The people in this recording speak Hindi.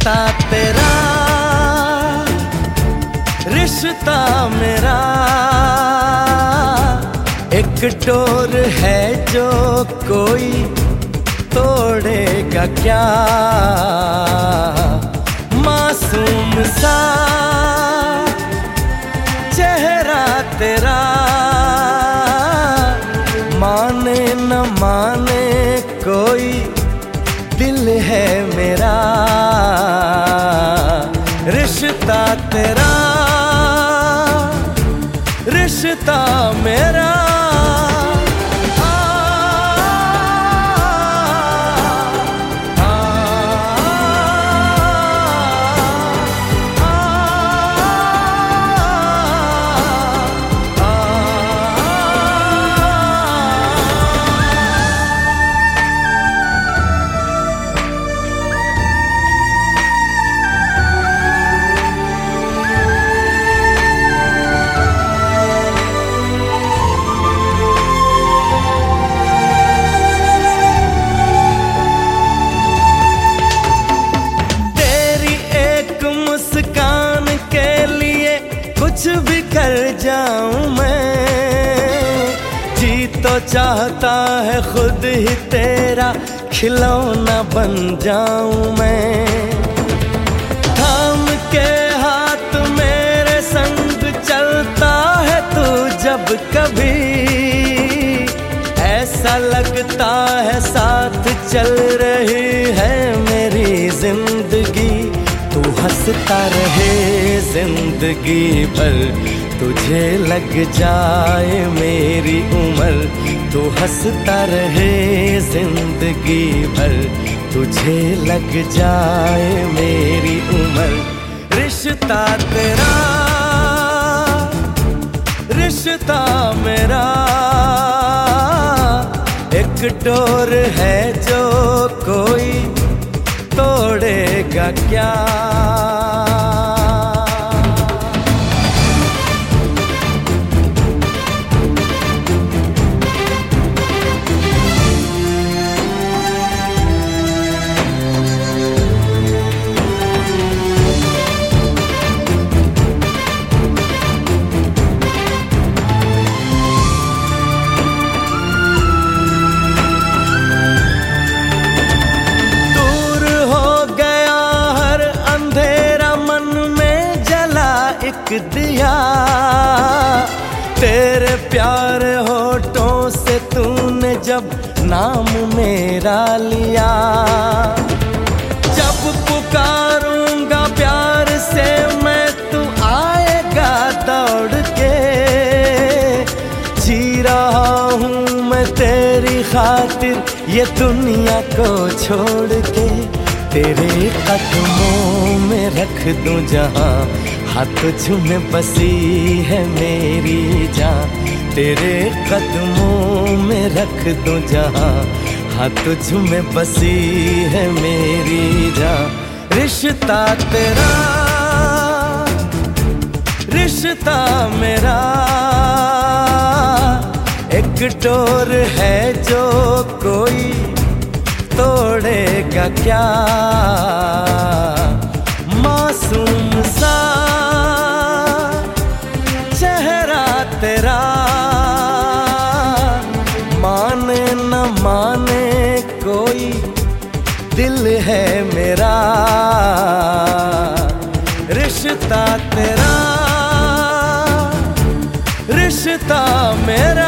रिश्ता तेरा, रिश्ता मेरा एक डोर है जो कोई तोड़ेगा क्या। मासूम सा चेहरा तेरा, माने न माने कोई दिल है मेरा। रिश्ता तेरा, रिश्ता मेरा। कुछ भी कर जाऊं मैं, जी तो चाहता है खुद ही तेरा खिलौना बन जाऊं मैं। थाम के हाथ मेरे संग चलता है तू जब कभी, ऐसा लगता है साथ चल रही है मेरी जिंदगी। तू हंसता रहे जिंदगी भर, तुझे लग जाए मेरी उम्र। तू हंसता रहे जिंदगी भर, तुझे लग जाए मेरी उम्र। रिश्ता तेरा, रिश्ता मेरा एक डोर है जो कोई तोड़ेगा क्या। एक दिया तेरे प्यारे होठों से तूने जब नाम मेरा लिया। जब पुकारूंगा प्यार से मैं, तू आएगा दौड़ के। जी रहा हूँ मैं तेरी खातिर ये दुनिया को छोड़ के। तेरे कदमों में रख दूं जहां, हाथ झूमे बसी है मेरी जान। तेरे कदमों में रख दूं जहां, हाथ झूमे बसी है मेरी जान। रिश्ता तेरा, रिश्ता मेरा एक डोर है जो कोई तोड़ेगा क्या। मासूम सा चेहरा तेरा, माने न माने कोई दिल है मेरा। रिश्ता तेरा, रिश्ता मेरा।